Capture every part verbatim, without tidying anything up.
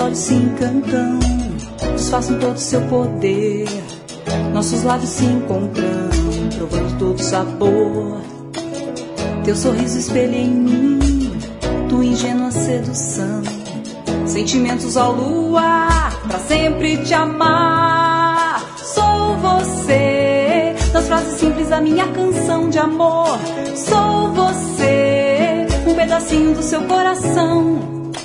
olhos se encantam, disfarçam todo o seu poder. Nossos lábios se encontram, provando todo o sabor. Teu sorriso espelha em mim tua ingênua sedução. Sentimentos ao luar, pra sempre te amar. Sou você, nas frases simples da minha canção de amor. Sou você, um pedacinho do seu coração.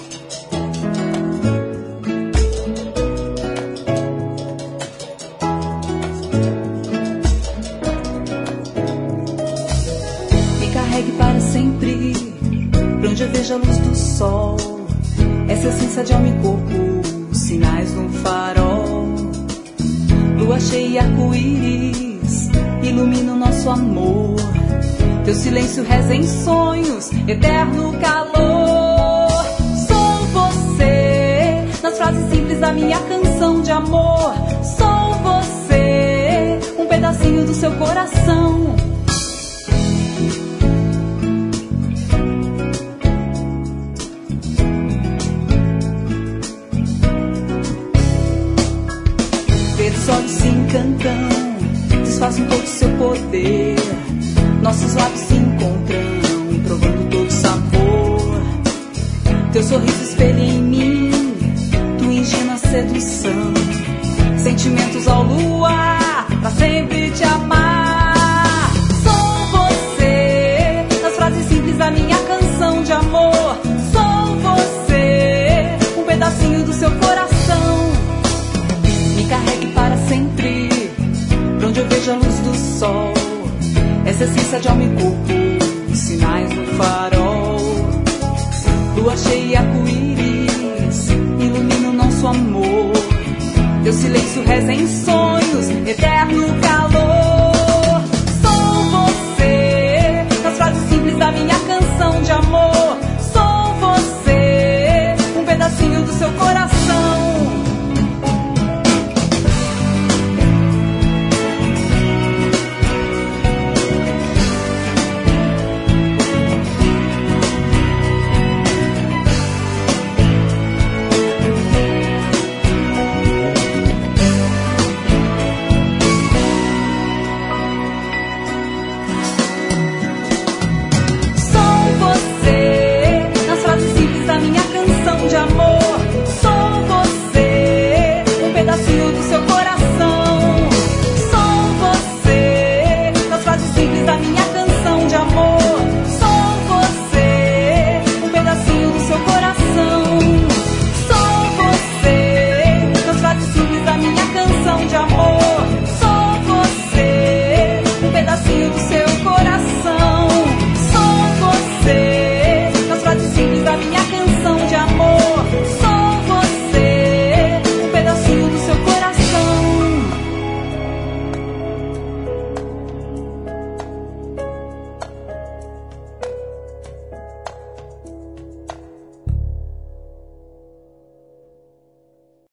Me carregue para sempre, pra onde eu vejo a luz do sol. Essa essência de alma e corpo, sinais no farol. Lua cheia e arco-íris ilumina o nosso amor. Teu silêncio reza em sonhos, eterno calor. Sou você, nas frases simples da minha canção de amor. Sou você, um pedacinho do seu coração. Teus olhos se encantam, disfarçam todo o seu poder. Nossos lábios se encontram, provando todo o sabor. Teu sorriso espelha em mim tua ingênua sedução. Sentimentos ao luar, pra sempre te amar. Sou você, nas frases simples da minha canção de amor. Sou você, um pedacinho do seu coração. Me carregue para sempre, pra onde eu vejo a luz do sol. Essa essência de alma e corpo, sinais no farol. Lua cheia e arco-íris ilumina o nosso amor. Teu silêncio reza em sonhos.